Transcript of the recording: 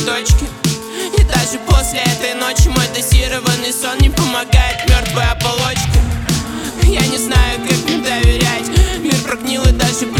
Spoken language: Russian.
точке. И даже после этой ночи мой дозированный сон не помогает мертвой оболочке. Я не знаю, как мне доверять. Мир прогнил и даже